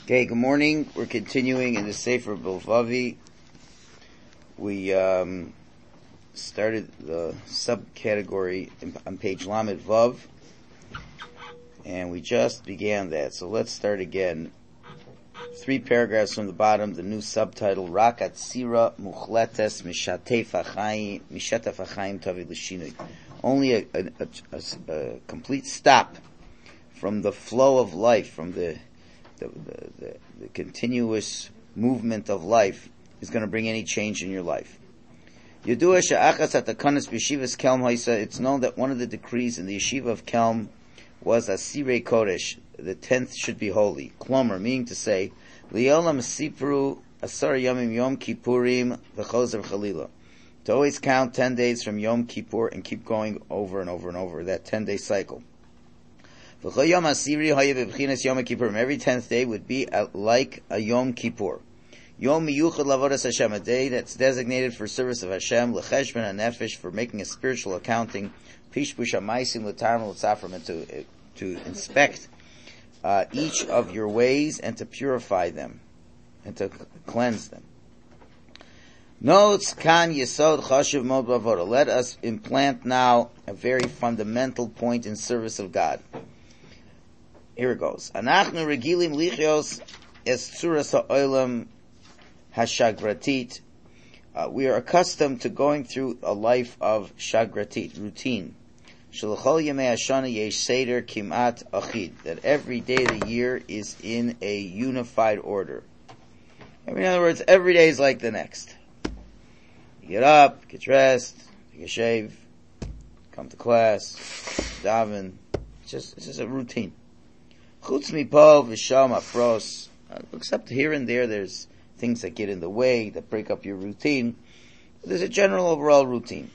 Okay, good morning. We're continuing in the Sefer Bilvavi. We started the subcategory on page Lamed Vav, and we just began that. So let's start again. 3 paragraphs from the bottom, the new subtitle, Rak Atzira Muchletes Mishatef Achayim Tavi L'Shinui. Only a complete stop from the flow of life, from the continuous movement of life is going to bring any change in your life. It's known that one of the decrees in the yeshiva of Kelm was Asirei Kodesh, the 10th should be holy. Klomer, meaning to say, Liolam Sipru Asar Yomim Yom Kippurim V'chozer Chalila. To always count 10 days from Yom Kippur and keep going over and over and over, that 10-day cycle. Every 10th day would be like a Yom Kippur. Yom Miyuchad Lavodas Hashem, a day that's designated for service of Hashem, L'cheshbon HaNefesh, for making a spiritual accounting, Pishpush HaMaisim L'tarm L'tzafram, and to inspect each of your ways and to purify them and to cleanse them. Notes Kan Yesod Chashuv Mod Bavoda. Let us implant now a very fundamental point in service of God. Here it goes. Anachnu regilim lichios es tzuras ha'olam hashagratit. We are accustomed to going through a life of shagratit, routine. Shalachol yemei hashana yesh seder kimat achid. That every day of the year is in a unified order. In other words, every day is like the next. You get up, get dressed, take a shave, come to class, daven. It's just a routine. Chutz mipo v'sham afros. Except here and there, there's things that get in the way, that break up your routine. There's a general overall routine.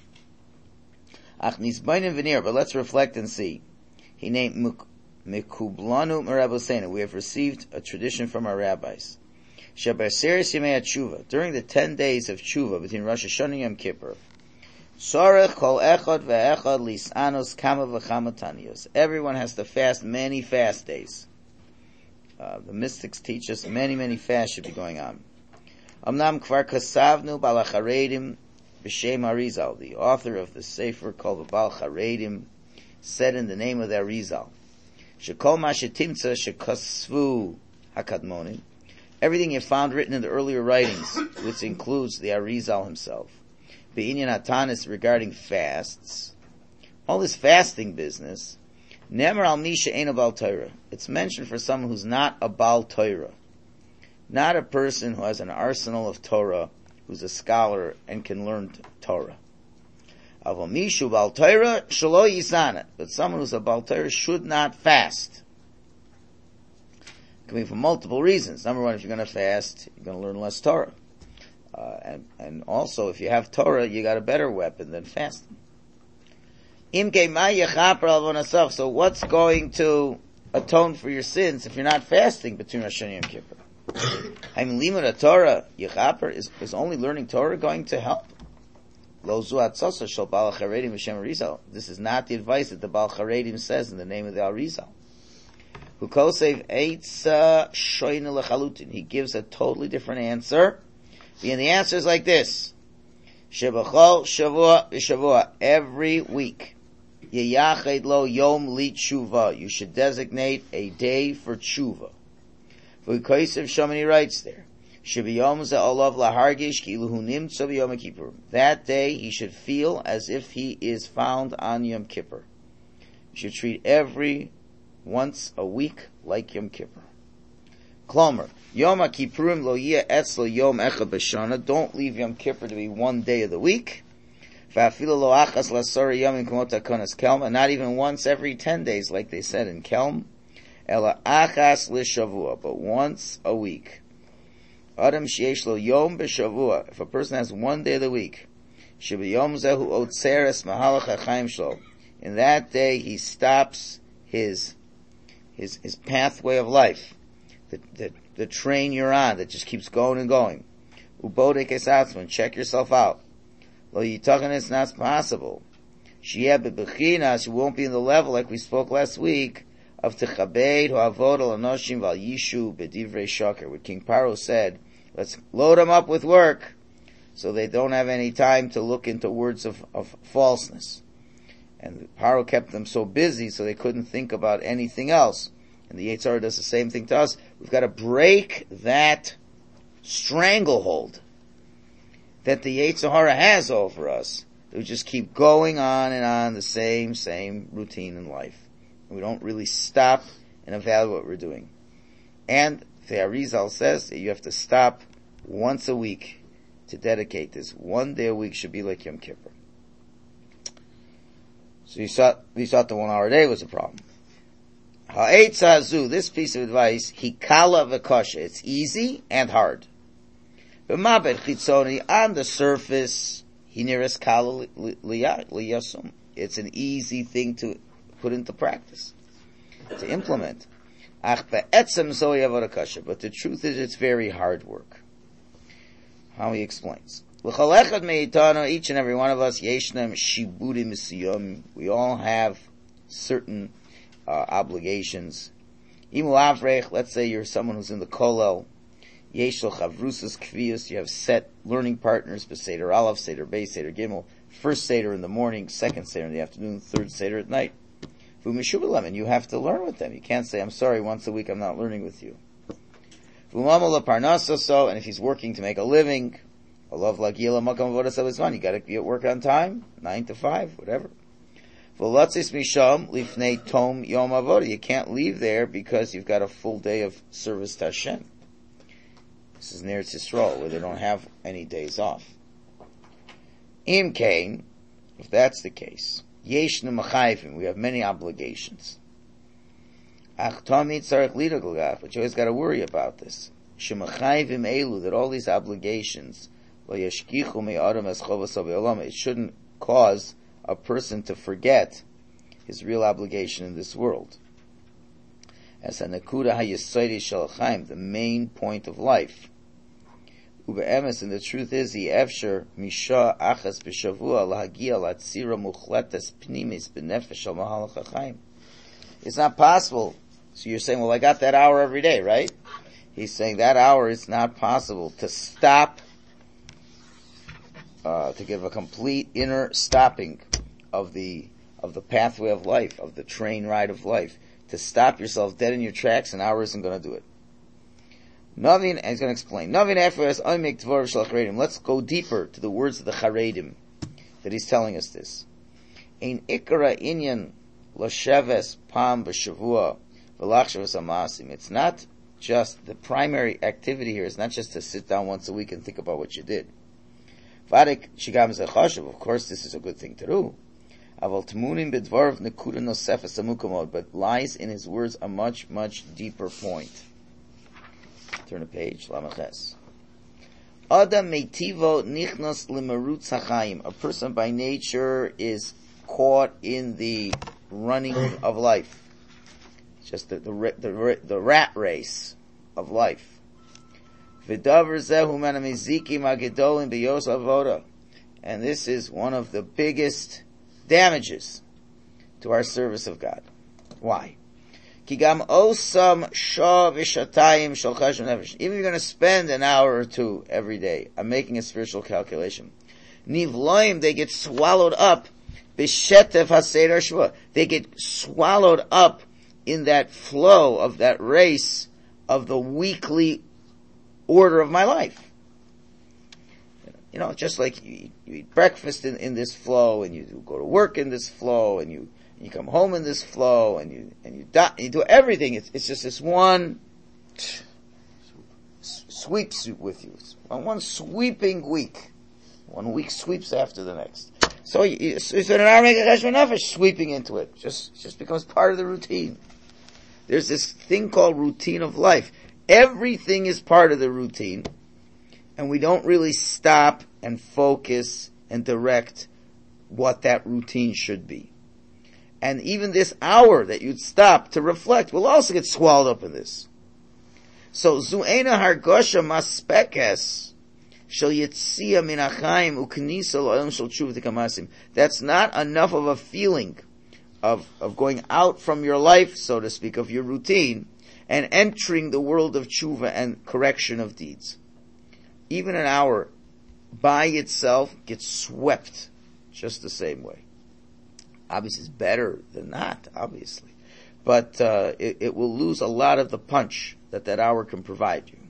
Ach nisbainim v'nir, but let's reflect and see. He named Mekublanu Merabosena. We have received a tradition from our rabbis. Shabaseres yemei tshuva. During the 10 days of tshuva between Rosh Hashanah and Yom Kippur, Sorech kol echad ve'echad lisanos kama v'chama taniyos. Everyone has to fast many fast days. The mystics teach us many fasts should be going on. Amnam kvar kasavnu balacharedim b'shem Arizal. The author of the Sefer called the Bal Charedim said in the name of the Arizal, Shekol ma shetimtza shekasvu hakadmonim. Everything you found written in the earlier writings, which includes the Arizal himself, Be'inyan Atanis regarding fasts, all this fasting business, Nemer al Misha Ein a Bal Torah. It's mentioned for someone who's not a Bal Torah, not a person who has an arsenal of Torah, who's a scholar and can learn Torah. Aval Mishu Bal Torah Shalo Yisana, but someone who's a Bal Torah should not fast. It can be for multiple reasons. Number one, if you're going to fast, you're going to learn less Torah. And also, if you have Torah, you got a better weapon than fasting. So what's going to atone for your sins if you're not fasting between Rosh Hashanah and Yom Kippur? I mean, limud Torah, Yechaper, is only learning Torah going to help? This is not the advice that the Bal Charedim says in the name of the Arizal. He gives a totally different answer. And the answer is like this. Shebachol shavua v'shavua. Every week. Yeyached lo yom li tshuva. You should designate a day for tshuva. V'koisev Shomini writes there. Shebiyom ze'olav lahargish ki'ilu hu nimtzo b'yom kippur. That day he should feel as if he is found on Yom Kippur. You should treat every once a week like Yom Kippur. Klomer, Yom HaKippurim lo yeh etzlo yom echad b'shana. Don't leave Yom Kippur to be one day of the week. V'afilu lo achas l'asara yomim k'mot hakonas Kelm, and not even once every 10 days like they said in Kelm. Ela achas l'shavua, but once a week. Adam sheyesh lo yom b'shavua. If a person has one day of the week, shebiyom zehu otzeres mahalach ha'chaim shlo. In that day he stops his pathway of life. The train you're on that just keeps going and going. Ubodek esatzman, check yourself out. Lo yitachen, it's not possible. Sheyeh bebechinas, you won't be in the level like we spoke last week of Techabed Ho'avod al Anoshim Val Yishu B'divrei Shaker, where King Paro said, let's load them up with work, so they don't have any time to look into words of falseness. And Paro kept them so busy, so they couldn't think about anything else. And the Yetzer Hara does the same thing to us. We've got to break that stranglehold that the Yetzer Hara has over us. We just keep going on and on the same routine in life. We don't really stop and evaluate what we're doing. And the Arizal says that you have to stop once a week to dedicate this. One day a week should be like Yom Kippur. So you thought the 1 hour a day was a problem. Ha'etza hazu, this piece of advice, hikala v'kosha. It's easy and hard. B'mabed chitzoni, on the surface, hineres kala liyasum. It's an easy thing to put into practice, to implement. Ach be'etzem zoi avodah kasha. But the truth is, it's very hard work. How he explains. Each and every one of us, yeshnem shibudim misiyom. We all have certain obligations. Imu avrech, let's say you're someone who's in the kollel. Yesh lo chavrusas kviyus. You have set learning partners, Seder Aleph, Seder Beis, Seder Gimel. First Seder in the morning, second Seder in the afternoon, third Seder at night. And you have to learn with them. You can't say, I'm sorry, once a week I'm not learning with you. And if he's working to make a living, you gotta be at work on time, 9 to 5, whatever. You can't leave there because you've got a full day of service to Hashem. This is near Yisrael, where they don't have any days off. Im Kain, if that's the case, we have many obligations. But you always got to worry about this. That all these obligations, it shouldn't cause a person to forget his real obligation in this world. As the main point of life. And the truth is, it's not possible. So you're saying, well, I got that hour every day, right? He's saying that hour is not possible to stop, to give a complete inner stopping of the pathway of life, of the train ride of life. To stop yourself dead in your tracks, an hour isn't going to do it. Navin, and he's going to explain. Let's go deeper to the words of the Charedim that he's telling us this. Ein ikara inyan l'sheves pam b'shavua v'lachshavas amasim. It's not just, the primary activity here is not just to sit down once a week and think about what you did. Vadik shigam zechashav, of course this is a good thing to do. Aval tmunim b'dvarv nekuda nosefes amukamod, but lies in his words a much, much deeper point. Turn the page, Lamaches. Adam meitivo nichnos limerutz hachayim. A person by nature is caught in the running of life. It's just the rat race of life. V'davar zehu manamizikim agedolim b'yos avoda. And this is one of the biggest damages to our service of God. Why? Even if you're going to spend an hour or two every day, I'm making a spiritual calculation. Nivloim, they get swallowed up. They get swallowed up in that flow of that race of the weekly order of my life. You know, just like you eat breakfast in this flow, and you go to work in this flow, and you come home in this flow, and you do everything. It's just this one sweeps with you. It's one sweeping week. 1 week sweeps after the next. So you spend an hour making cheshbon nefesh, sweeping into it. Just becomes part of the routine. There's this thing called routine of life. Everything is part of the routine, and we don't really stop and focus and direct what that routine should be. And even this hour that you'd stop to reflect will also get swallowed up in this. So, Zu'ena Hargosha Maspekes Shel Yetzia Min HaChaim U'Knisa L'Olam Shel Tshuva T'Kamasim. That's not enough of a feeling of going out from your life, so to speak, of your routine, and entering the world of tshuva and correction of deeds. Even an hour by itself gets swept just the same way. Obviously it's better than not, obviously. But it will lose a lot of the punch that hour can provide you.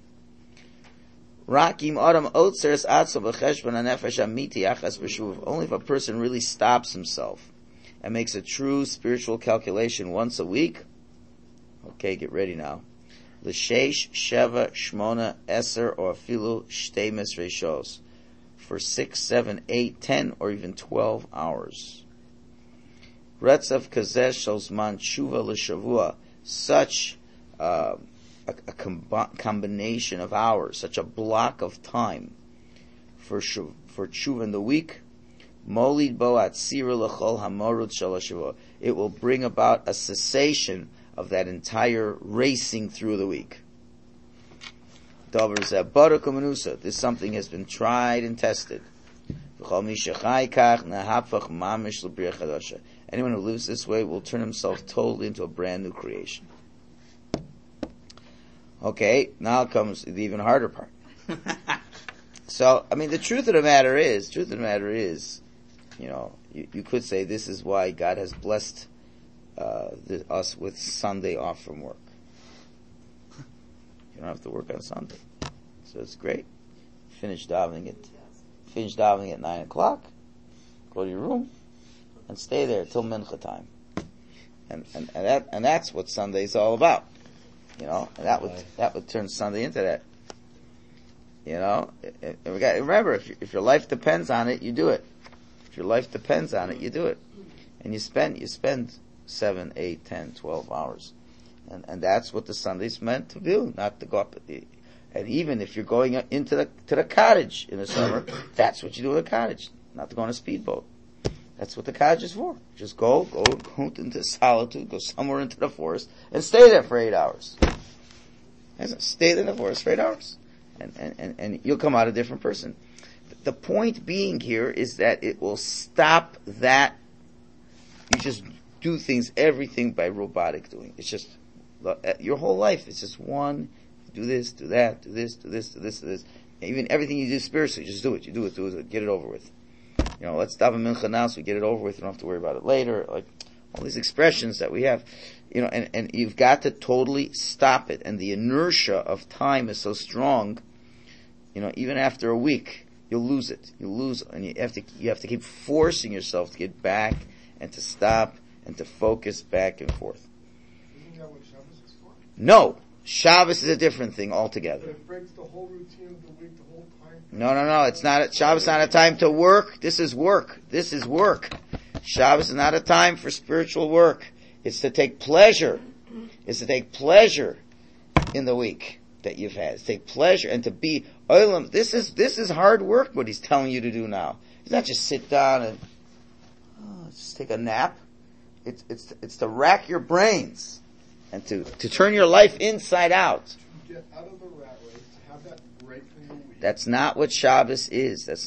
Only if a person really stops himself and makes a true spiritual calculation once a week. Okay, get ready now. L'sheish, sheva, shmona, eser, or afilu shtemes reshos. For 6, 7, 8, 10, or even 12 hours. Retzav kazesh shel zman tshuva l'shavua. Such a combination of hours, such a block of time for tshuva in the week. Molid bo atzira l'chol hamorut shel hashavua. It will bring about a cessation of that entire racing through the week. This is something has been tried and tested. Anyone who lives this way will turn himself totally into a brand new creation. Okay, now comes the even harder part. So, the truth of the matter is, you could say this is why God has blessed us with Sunday off from work. You don't have to work on Sunday. So it's great. Finish davening at 9 o'clock, go to your room, and stay there till mincha time. And that's what Sunday's all about. And that would turn Sunday into that. Remember, if your life depends on it, you do it. If your life depends on it, you do it. And you spend 7, 8, 10, 12 hours. And that's what the Sunday's meant to do, not to go up. And even if you're going into the cottage in the summer, that's what you do at a cottage, not to go on a speedboat. That's what the cottage is for. Just go into solitude, go somewhere into the forest, and stay there for 8 hours. Stay there in the forest for 8 hours. And you'll come out a different person. The point being here is that it will stop that. You just do everything by robotic doing. It's just, your whole life is just one, do this, do that, do this, do this, do this, do this. Even everything you do spiritually, just do it. You do it, get it over with. Let's daven mincha now so we get it over with, you don't have to worry about it later. Like, all these expressions that we have, and you've got to totally stop it. And the inertia of time is so strong, even after a week, you'll lose it. And you have to keep forcing yourself to get back and to stop and to focus back and forth. Isn't that what Shabbos is for? No. Shabbos is a different thing altogether. But it breaks the whole routine of the week, the whole time. No. It's not. Shabbos is not a time to work. This is work. Shabbos is not a time for spiritual work. It's to take pleasure. It's to take pleasure in the week that you've had. It's to take pleasure and to be olam. This is hard work. What he's telling you to do now. It's not just sit down and just take a nap. It's to rack your brains and to turn your life inside out. To get out of the rat race, to have that break in the week. That's not what Shabbos is. That's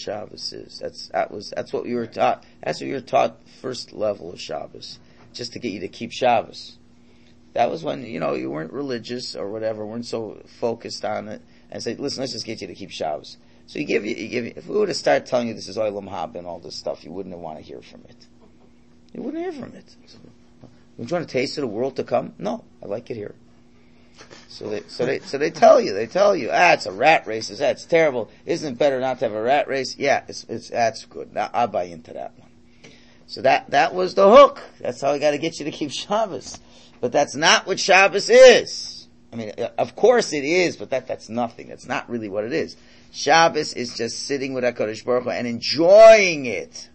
what you were taught. That's what you were taught first level of Shabbos, just to get you to keep Shabbos. That was when you weren't religious or whatever, weren't so focused on it, and say, listen, let's just get you to keep Shabbos. So you give you. If we would have started telling you this is Olam Haba and all this stuff, you wouldn't want to hear from it. You wouldn't hear from it. Don't you want to taste of the world to come? No, I like it here. So they tell you, it's a rat race. It's terrible. Isn't it better not to have a rat race? Yeah, that's good. Now I'll buy into that one. So that was the hook. That's how I got to get you to keep Shabbos. But that's not what Shabbos is. Of course it is, but that's nothing. That's not really what it is. Shabbos is just sitting with HaKadosh Baruch Hu and enjoying it.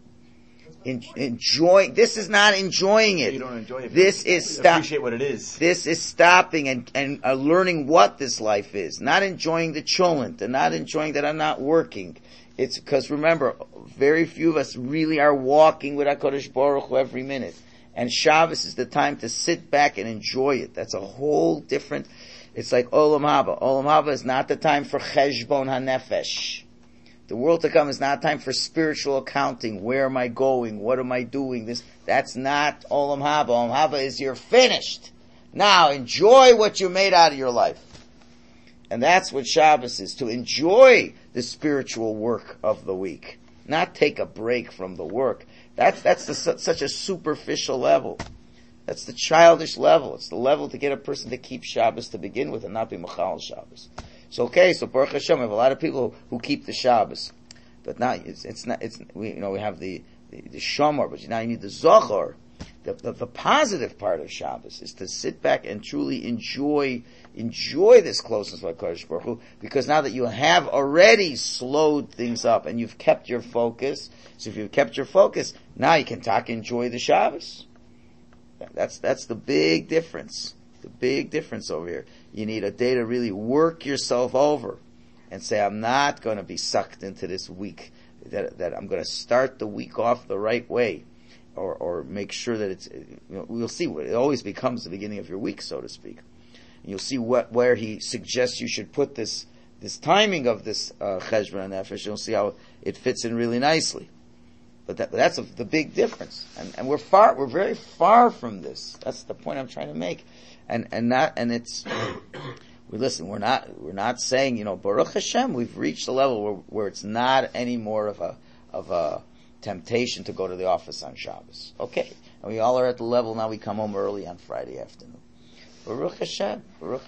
This is not enjoying it. You don't enjoy it. This is appreciate what it is. This is stopping and learning what this life is. Not enjoying the cholent and not enjoying that I'm not working. It's because remember, very few of us really are walking with HaKadosh Baruch Hu every minute. And Shabbos is the time to sit back and enjoy it. That's a whole different, it's like Olam Haba. Olam Haba is not the time for Cheshbon HaNefesh. The world to come is not time for spiritual accounting. Where am I going? What am I doing? That's not Olam Haba. Olam Haba is you're finished. Now enjoy what you made out of your life. And that's what Shabbos is, to enjoy the spiritual work of the week. Not take a break from the work. That's such a superficial level. That's the childish level. It's the level to get a person to keep Shabbos to begin with and not be Machal Shabbos. So Baruch Hashem, we have a lot of people who keep the Shabbos. But now, we have the Shomor, but now you need the Zohar. The positive part of Shabbos is to sit back and truly enjoy this closeness with HaKadosh Baruch Hu, because now that you have already slowed things up and you've kept your focus, so if you've kept your focus, now you can enjoy the Shabbos. That's the big difference. The big difference over here. You need a day to really work yourself over and say, I'm not going to be sucked into this week, that I'm going to start the week off the right way, or make sure that it's, we'll see, it always becomes the beginning of your week, so to speak. And you'll see where he suggests you should put this timing of this Cheshbon HaNefesh. You'll see how it fits in really nicely. But that's the big difference. And we're very far from this. That's the point I'm trying to make. We're not saying, Baruch Hashem, we've reached a level where it's not any more of a temptation to go to the office on Shabbos. Okay. And we all are at the level now we come home early on Friday afternoon. Baruch Hashem.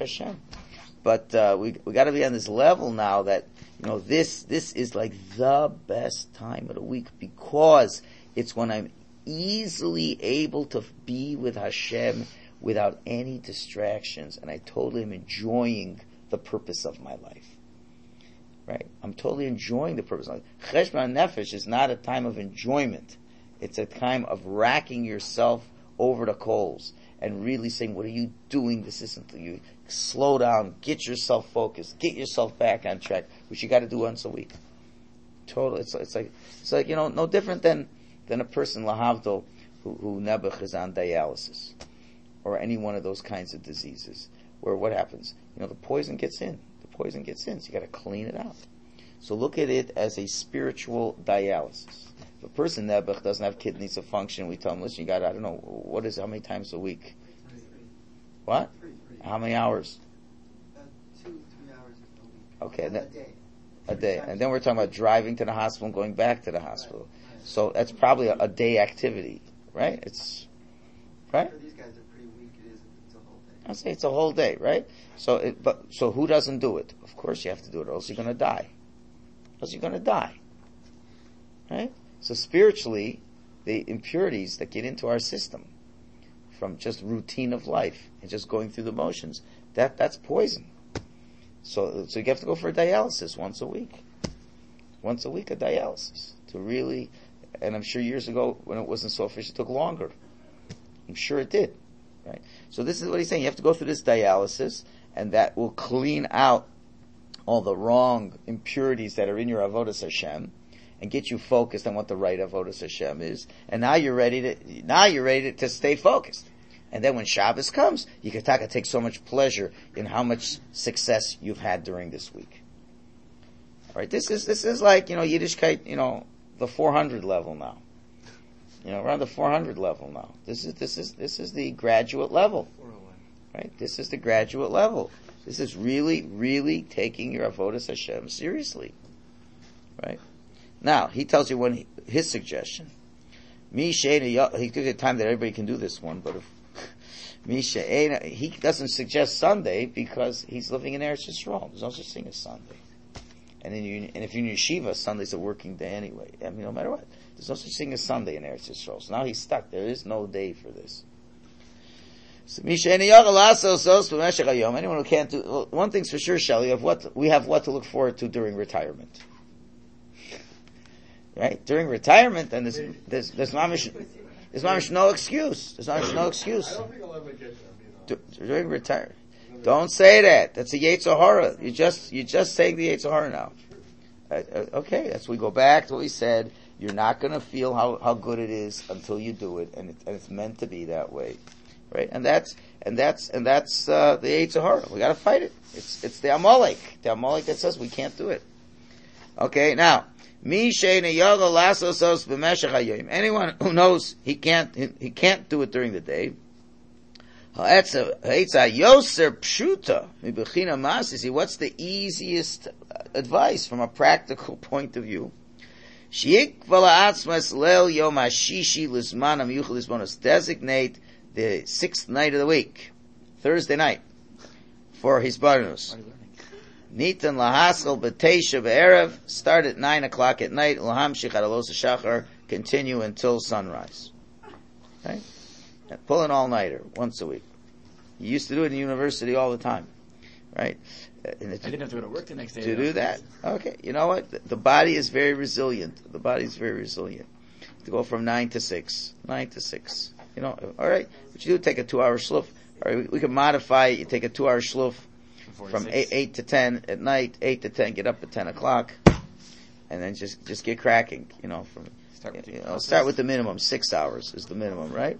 But, we gotta be on this level now that, this is like the best time of the week, because it's when I'm easily able to be with Hashem without any distractions, and I totally am enjoying the purpose of my life. Right? I'm totally enjoying the purpose of my life. Cheshbon HaNefesh is not a time of enjoyment. It's a time of racking yourself over the coals and really saying, what are you doing? This isn't for you. Slow down, get yourself focused, get yourself back on track, which you got to do once a week. Total. It's like no different than a person lahavdol who nebuch is on dialysis, or any one of those kinds of diseases, where what happens? The poison gets in. So you got to clean it out. So look at it as a spiritual dialysis. If a person nebuch doesn't have kidneys to function, we tell him, listen, you got, how many times a week? What? How many hours? 2-3 hours a week. Okay, a day. And then we're talking about driving to the hospital and going back to the hospital. Right. So that's probably a day activity, right? It's, right? For these guys, they're pretty weak. It's a whole day. I'll say it's a whole day, right? So who doesn't do it? Of course you have to do it, or else you're going to die. Right? So spiritually, the impurities that get into our system from just routine of life and just going through the motions, that's poison. So you have to go for a dialysis once a week. Once a week a dialysis to really, and I'm sure years ago when it wasn't so efficient, it took longer. I'm sure it did. Right? So this is what he's saying. You have to go through this dialysis, and that will clean out all the wrong impurities that are in your Avodas Hashem, and get you focused on what the right Avodas Hashem is. And now you're ready to stay focused. And then when Shabbos comes, you can take so much pleasure in how much success you've had during this week. All right, this is like, Yiddishkeit, the 400 level now. Around the 400 level now. This is the graduate level. Right? This is the graduate level. This is really, really taking your Avodas Hashem seriously. Right? Now, he tells you his suggestion. He gives you time that everybody can do this one, but he doesn't suggest Sunday because he's living in Eretz Yisrael. There's no such thing as Sunday. And if you're in yeshiva, Sunday's a working day anyway. No matter what. There's no such thing as Sunday in Eretz Yisrael. So now he's stuck. There is no day for this. So anyone who can't do, one thing's for sure, Shelley, we have what to look forward to during retirement. Right? During retirement, then there's mamish no excuse. There's no excuse. I don't think I'll ever get there. During retirement. Don't say that. That's a Yetzer Hara. You're just saying the Yetzer Hara now. Okay, that's we go back to what we said. You're not going to feel how good it is until you do it, and it's meant to be that way, right? And that's the Yetzer Hara. We got to fight it. It's the Amalek that says we can't do it. Okay, now Anyone who knows he can't do it during the day. What's the easiest advice from a practical point of view? Designate the 6th night of the week, Thursday night, for Hisbarnus. Nitan lahaskal b'teisha b'erev, start at 9 o'clock at night, l'hamshich ad alos hashachar, continue until sunrise. Right? And pull an all-nighter once a week. You used to do it in university all the time. Right? I didn't have to go to work the next day. To do that? Okay. You know what? The body is very resilient. The body is very resilient. To go from 9 to 6. 9 to 6. You know, alright. What you do, take a 2-hour shluf. Alright, we can modify it. You take a 2-hour shluf from 8 to 10 at night, 8 to 10, get up at 10 o'clock, and then just get cracking, you know, start with the minimum, 6 hours is the minimum, right?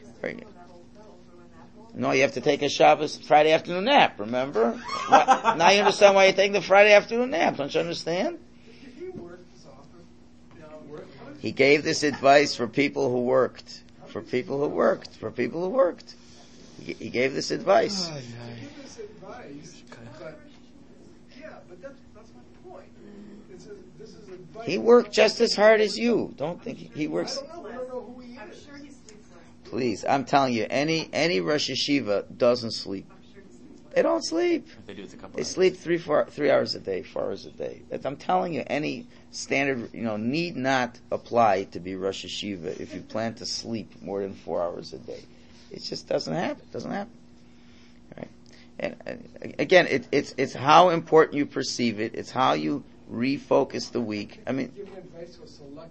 No, you have to take a Shabbos Friday afternoon nap, remember? Now you understand why you're taking the Friday afternoon nap, don't you understand? He gave this advice for people who worked. He gave this advice. He worked just as hard as you. Don't think he works. I don't know who he is. I'm sure he sleeps less. Please, I'm telling you, any Rosh Yeshiva doesn't sleep. I'm sure he sleeps less. They don't sleep. They do it a couple They hours. sleep 3 hours a day, 4 hours a day. I'm telling you, any standard, need not apply to be Rosh Yeshiva if you plan to sleep more than 4 hours a day. It just doesn't happen. All right. And again, it's how important you perceive it. It's how you refocus the week. I mean, Giving advice to a select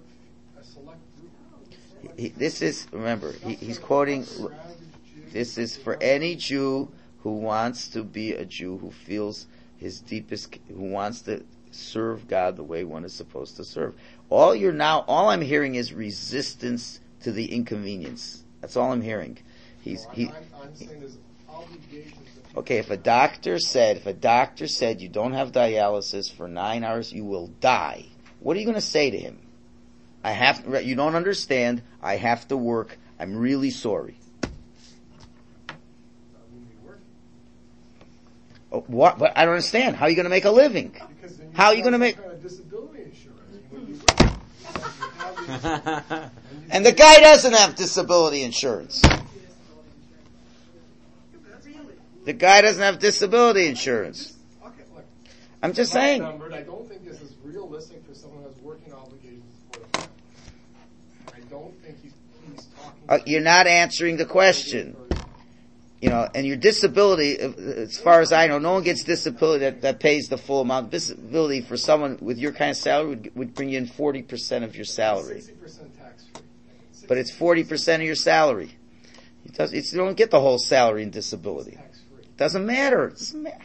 group. this is, remember, he's quoting, this is for any Jew who wants to be a Jew, who feels his deepest, who wants to serve God the way one is supposed to serve. All I'm hearing is resistance to the inconvenience. That's all I'm hearing. I'm saying there's obligations. Okay, if a doctor said you don't have dialysis for 9 hours, you will die. What are you going to say to him? You don't understand. I have to work. I'm really sorry. Oh, what? But I don't understand. How are you going to make a living? How are you going to make? Kind of disability insurance. And the guy doesn't have disability insurance. The guy doesn't have disability insurance. Okay, look, I'm just saying. I don't think this is realistic for someone who has working obligations for the family. I don't think he's talking. You're not answering the question. And your disability, as far as I know, no one gets disability that pays the full amount. Disability for someone with your kind of salary would bring you in 40% of your salary. 60% tax free. But it's 40% of your salary. You don't get the whole salary in disability. Doesn't matter.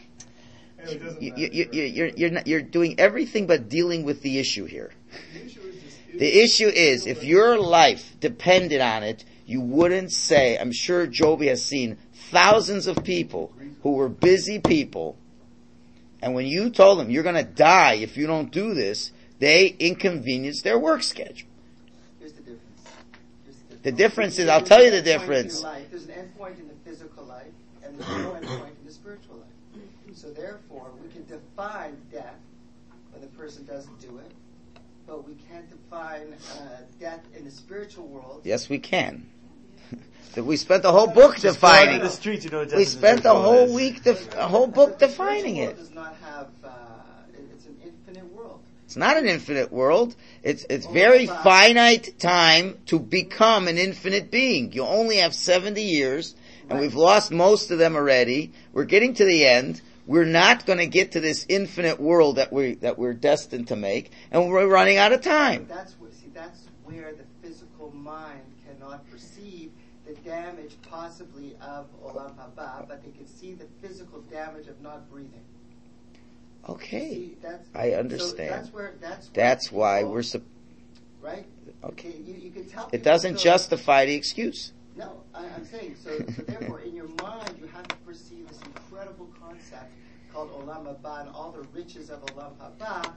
You're doing everything but dealing with the issue here. The issue is, if your life depended on it, you wouldn't say, I'm sure Joby has seen thousands of people who were busy people, and when you told them you're going to die if you don't do this, they inconvenienced their work schedule. Here's the difference. The difference is, I'll tell you the difference. There's an end point in the physical life, and there's no end point in the spiritual life. So therefore, we can define death when the person doesn't do it, but we can't define death in the spiritual world. Yes, we can. We spent the whole book defining it. We spent the whole week, a whole book defining it. Does not have. It's an infinite world. It's not an infinite world. It's very finite time to become an infinite being. You only have 70 years, and we've lost most of them already. We're getting to the end. We're not going to get to this infinite world that we're destined to make, and we're running out of time. That's where the physical mind cannot perceive the damage possibly of Olam Haba, but they can see the physical damage of not breathing. Okay, See, I understand. So that's why we're right. Okay. You can tell. It doesn't justify the excuse. No, I'm saying so therefore, in your mind, you have to perceive this incredible concept called Olam Haba and all the riches of Olam Haba.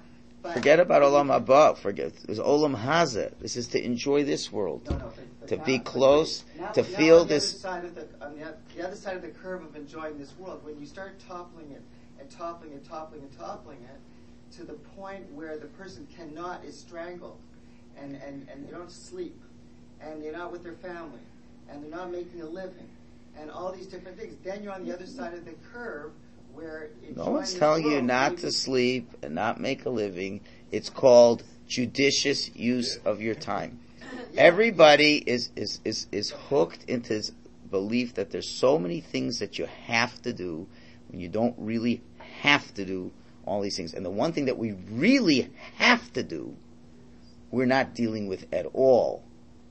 Forget about Olam Haba. Forget. There's Olam Hazeh. This is to enjoy this world. To be close, to feel this. On the other side of the curve of enjoying this world, when you start toppling it and toppling and toppling and toppling it to the point where the person is strangled and they don't sleep and they're not with their family and they're not making a living and all these different things, then you're on the other side of the curve where no one's telling you not to sleep and not make a living. It's called judicious use of your time. Everybody is hooked into this belief that there's so many things that you have to do when you don't really have to do all these things. And the one thing that we really have to do, we're not dealing with at all.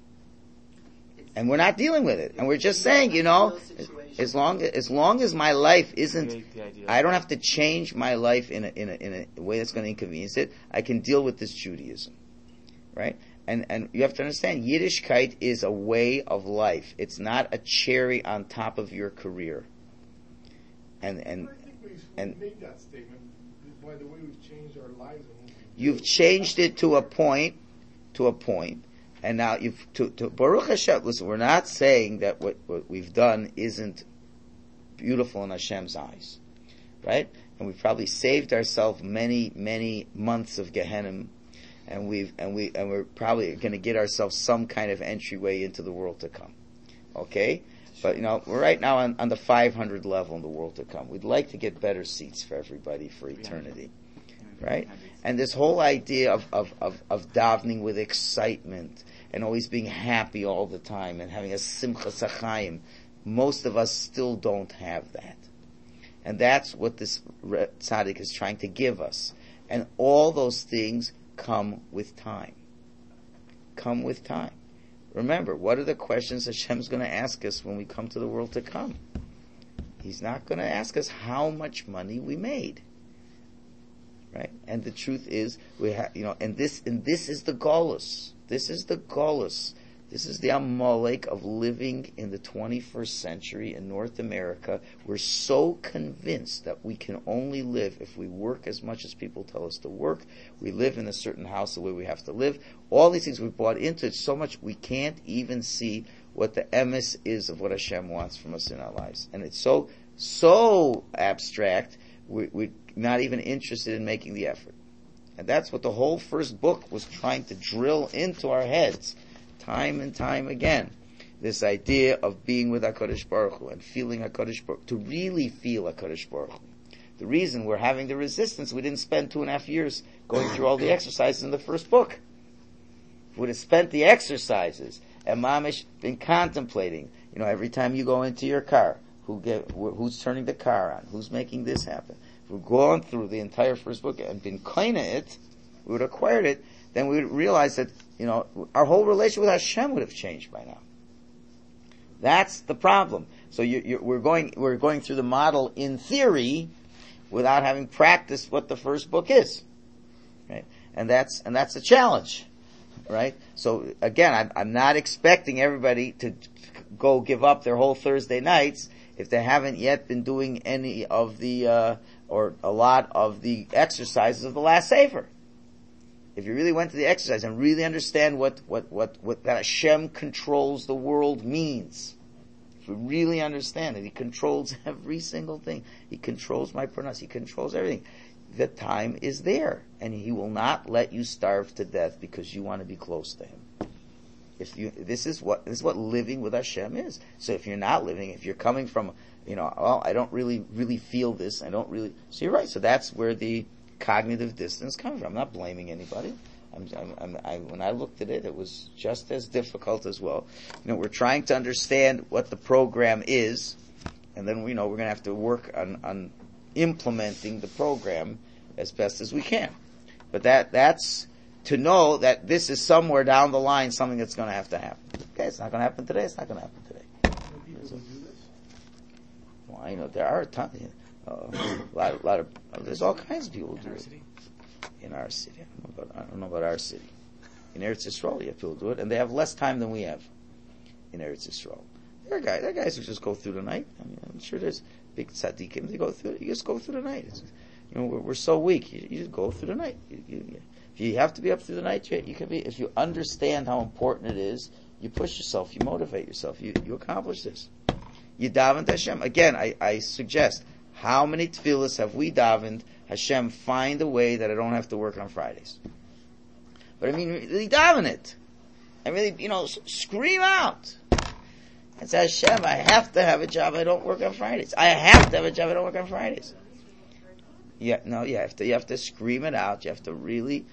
And we're not dealing with it. And we're just saying, as long as my life isn't, I don't have to change my life in a way that's going to inconvenience it. I can deal with this Judaism. Right? And you have to understand, Yiddishkeit is a way of life. It's not a cherry on top of your career. I think we make that statement by the way we've changed our lives. You've changed it to a point, and now to Baruch Hashem. Listen, we're not saying that what we've done isn't beautiful in Hashem's eyes, right? And we've probably saved ourselves many, many months of Gehenna. And we're probably going to get ourselves some kind of entryway into the world to come. Okay? But, we're right now on the 500 level in the world to come. We'd like to get better seats for everybody for eternity. Right? And this whole idea of davening with excitement and always being happy all the time and having a simcha sachayim, most of us still don't have that. And that's what this tzaddik is trying to give us. And all those things come with time. Come with time. Remember, what are the questions Hashem's going to ask us when we come to the world to come? He's not going to ask us how much money we made. Right? And the truth is, we have, and this is the Golus. This is the Golus. This is the Amalek of living in the 21st century in North America. We're so convinced that we can only live if we work as much as people tell us to work. We live in a certain house the way we have to live. All these things we've bought into it so much we can't even see what the emes is of what Hashem wants from us in our lives. And it's so abstract, we're not even interested in making the effort. And that's what the whole first book was trying to drill into our heads. Time and time again, this idea of being with HaKadosh Baruch Hu and feeling HaKadosh Baruch Hu, to really feel HaKadosh Baruch Hu. The reason we're having the resistance, we didn't spend 2.5 years going through all the exercises in the first book. If we would have spent the exercises and Mamish been contemplating, every time you go into your car, who's turning the car on, who's making this happen. If we've gone through the entire first book and been kind of it, we would have acquired it, then we would realize that, our whole relationship with Hashem would have changed by now. That's the problem. So we're going through the model in theory without having practiced what the first book is. Right? And that's a challenge. Right? So again, I'm not expecting everybody to go give up their whole Thursday nights if they haven't yet been doing any of the, or a lot of the exercises of the last Sefer. If you really went to the exercise and really understand what that Hashem controls the world means, if we really understand that He controls every single thing, He controls my pronunciation, He controls everything, the time is there, and He will not let you starve to death because you want to be close to Him. This is what living with Hashem is. So if you're not living, if you're coming from, I don't really feel this, so you're right. So that's where the cognitive distance comes from. I'm not blaming anybody. When I looked at it, it was just as difficult as well. We're trying to understand what the program is, and then we're going to have to work on implementing the program as best as we can. But that's to know that this is somewhere down the line something that's going to have to happen. Okay, it's not going to happen today. It's not going to happen today. People do this? Well, I know there are a ton. A lot of there's all kinds of people who do it in our city. I don't know about our city. In Eretz Yisrael, yeah, people do it, and they have less time than we have in Eretz Yisrael. There are guys who just go through the night. I'm sure there's big tzaddikim. They go through. You just go through the night. we're so weak. You just go through the night. If you have to be up through the night, you can be. If you understand how important it is, you push yourself, you motivate yourself, you accomplish this. You daven to Hashem. Again, I suggest, how many tefillas have we davened? Hashem, find a way that I don't have to work on Fridays. But I mean, really daven it. And really, scream out. And say, Hashem, I have to have a job, I don't work on Fridays. I have to have a job, I don't work on Fridays. You have to scream it out. You have to really,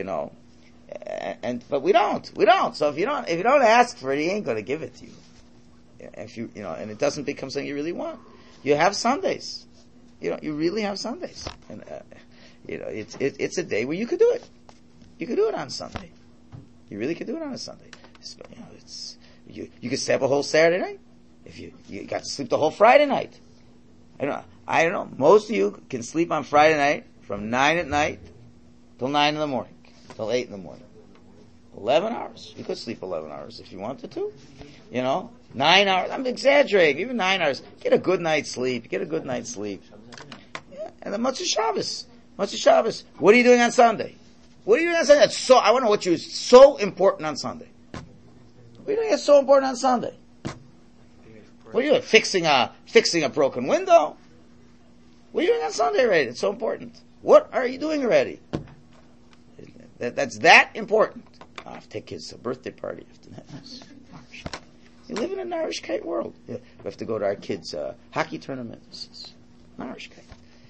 but we don't. So if you don't ask for it, He ain't going to give it to you. If and it doesn't become something you really want. You have Sundays. You really have Sundays. And, it's a day where you could do it. You could do it on Sunday. You really could do it on a Sunday. You could stay up a whole Saturday night. If you got to sleep the whole Friday night. I don't know. Most of you can sleep on Friday night from 9 at night till 9 in the morning. Till 8 in the morning. 11 hours. You could sleep 11 hours if you wanted to. 9 hours. I'm exaggerating. Even 9 hours. Get a good night's sleep. Yeah. And then Motzei Shabbos. What are you doing on Sunday? I want to know what you so important on Sunday. What are you doing that's so important on Sunday? What are you doing? Fixing a broken window? What are you doing on Sunday already? It's so important. What are you doing already? That's that important. I have to take kids to a birthday party. You live in a Narishkeit world. We have to go to our kids' hockey tournament. Narishkeit.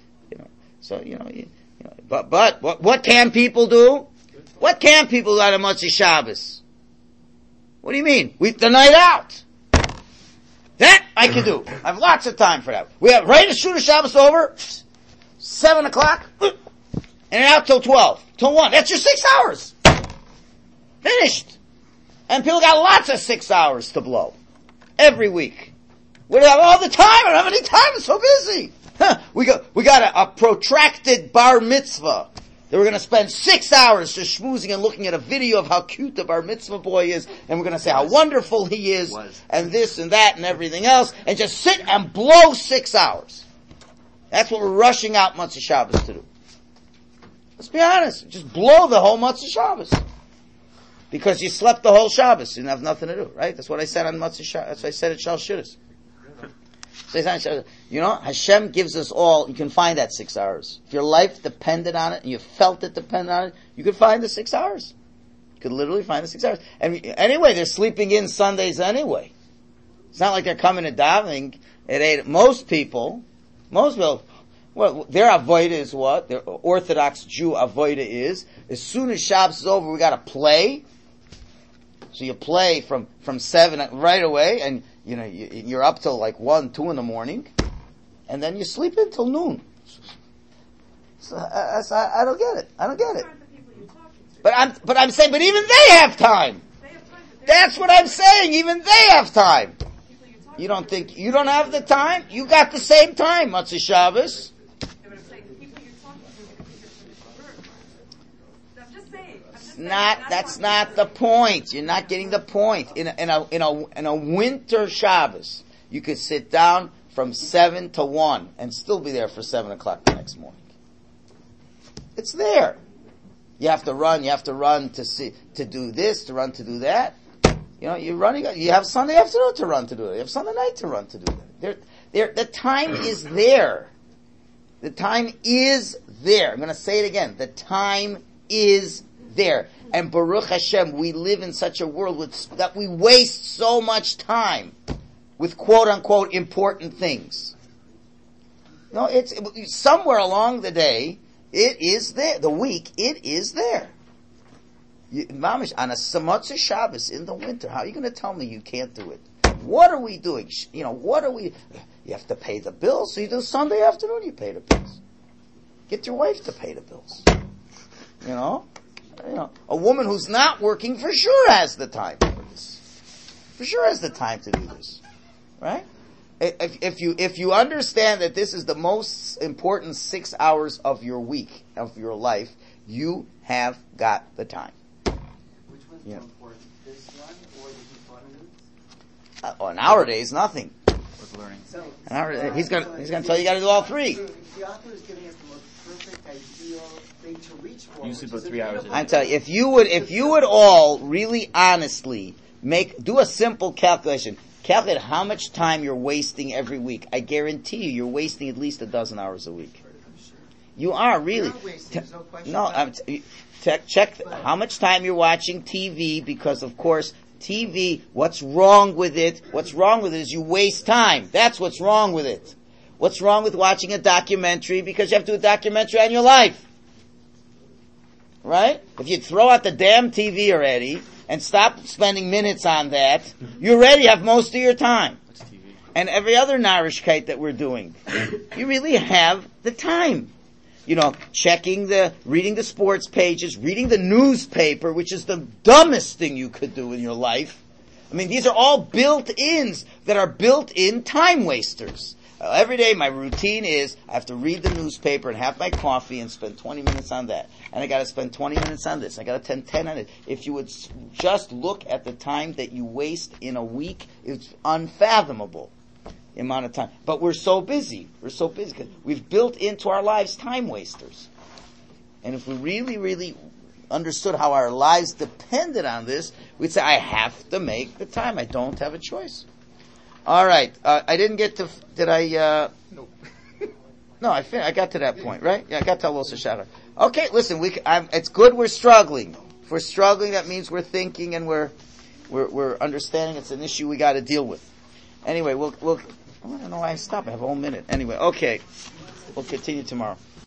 But what can people do? What can people do on a Motzei Shabbos? What do you mean? The night out. That I can do. I have lots of time for that. We have right as soon as Shabbos over, 7 o'clock, and out till 12, till 1. That's your 6 hours. Finished. And people got lots of 6 hours to blow. Every week. We have all the time. I don't have any time. I'm so busy. We got a protracted bar mitzvah. That we're going to spend 6 hours just schmoozing and looking at a video of how cute the bar mitzvah boy is, and we're going to say how wonderful he is, and this and that and everything else, and just sit and blow 6 hours. That's what we're rushing out Motzei Shabbos to do. Let's be honest. Just blow the whole Motzei Shabbos. Because you slept the whole Shabbos. You have nothing to do, right? That's what I said on Motzei Shabbos. That's what I said at Shal Shidduch. Hashem gives us all, you can find that 6 hours. If your life depended on it, and you felt it depended on it, you could find the 6 hours. You could literally find the 6 hours. And anyway, they're sleeping in Sundays anyway. It's not like they're coming to davening at 8. Most people, their avodah is what? Their Orthodox Jew avodah is, as soon as Shabbos is over, we gotta play. So you play from 7 right away, and you're up till like 1, 2 in the morning, and then you sleep until noon. So I don't get it. But I'm saying, but even they have time. That's what I'm saying. Even they have time. You don't think you don't have the time? You got the same time, Motzei Shabbos. That's not the point. You're not getting the point. In a winter Shabbos, you could sit down from 7 to 1 and still be there for 7 o'clock the next morning. It's there. You have to run to do this, to run to do that. You're running, you have Sunday afternoon to run to do it. You have Sunday night to run to do that. The time is there. The time is there. I'm going to say it again. The time is there. And Baruch Hashem, we live in such a world that we waste so much time with quote unquote important things. It's somewhere along the day, it is there. The week, it is there. Mamish, on a Motzei Shabbos in the winter, how are you going to tell me you can't do it? What are we doing? You have to pay the bills, so you do Sunday afternoon, you pay the bills. Get your wife to pay the bills. A woman who's not working for sure has the time for this. For sure has the time to do this. Right? If you understand that this is the most important 6 hours of your week, of your life, you have got the time. Which one's more important, this one or the Kippur? Nowadays, nothing. With learning. So, He's going to tell you got to do all three. The author is giving us the most perfect, ideal thing to reach for. You sleep which about is 3 hours a available. day. I'm telling you, if you would all really honestly do a simple calculation. Calculate how much time you're wasting every week. I guarantee you're wasting at least 12 hours a week. You are really. You're not wasting, there's no question No, about it. check how much time you're watching TV, because of course TV, what's wrong with it? What's wrong with it is you waste time. That's what's wrong with it. What's wrong with watching a documentary? Because you have to do a documentary on your life. Right? If you throw out the damn TV already and stop spending minutes on that, you already have most of your time. What's TV? And every other narishkeit that we're doing. You really have the time. You know, reading the sports pages, reading the newspaper, which is the dumbest thing you could do in your life. I mean, these are all built-ins that are built-in time wasters. Every day my routine is I have to read the newspaper and have my coffee and spend 20 minutes on that. And I gotta spend 20 minutes on this. I gotta spend 10 on it. If you would just look at the time that you waste in a week, it's unfathomable. The amount of time. But we're so busy. We're so busy. 'Cause we've built into our lives time wasters. And if we really, really understood how our lives depended on this, we'd say, I have to make the time. I don't have a choice. All right. I didn't get to, did I, Nope. no, I got to that point, right? Yeah, I got to Los Shara. Okay, listen, it's good we're struggling. If we're struggling, that means we're thinking and we're understanding it's an issue we got to deal with. Anyway, I don't know why I stopped. I have a whole minute. Anyway, okay. We'll continue tomorrow.